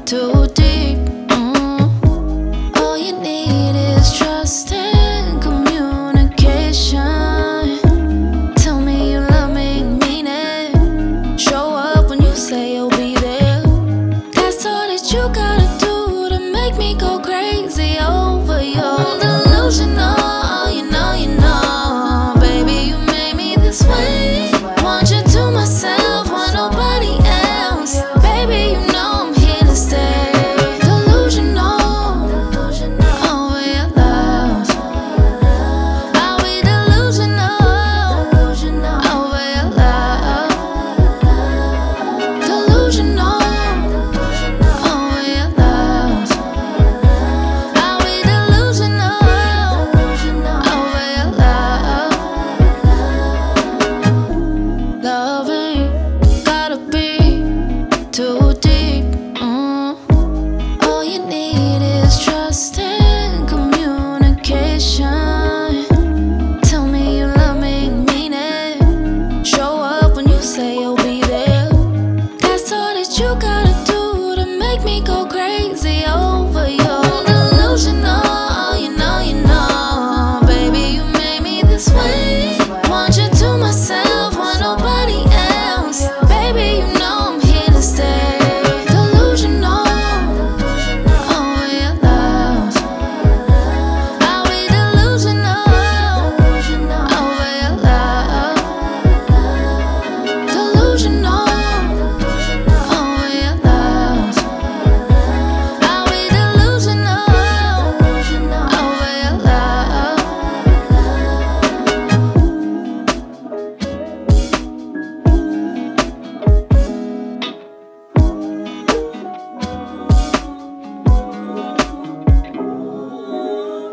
too deep. All you need is trust and communication. Tell me you love me, mean it. Show up when you say you'll be there. That's all that you gotta do to make me go crazy over you. I'm delusional, you know, baby, you made me this way. Want you to myself, want nobody else. Baby, you know I'm here to stay. Delusional over your love. I'll be delusional over your love. Delusional over your love. I'll be delusional over your love. Love ain't gotta be too deep. All you need is trust and communication. Tell me you love me, mean it. Show up when you say you'll be there. That's all that you gotta do to make me go crazy over you.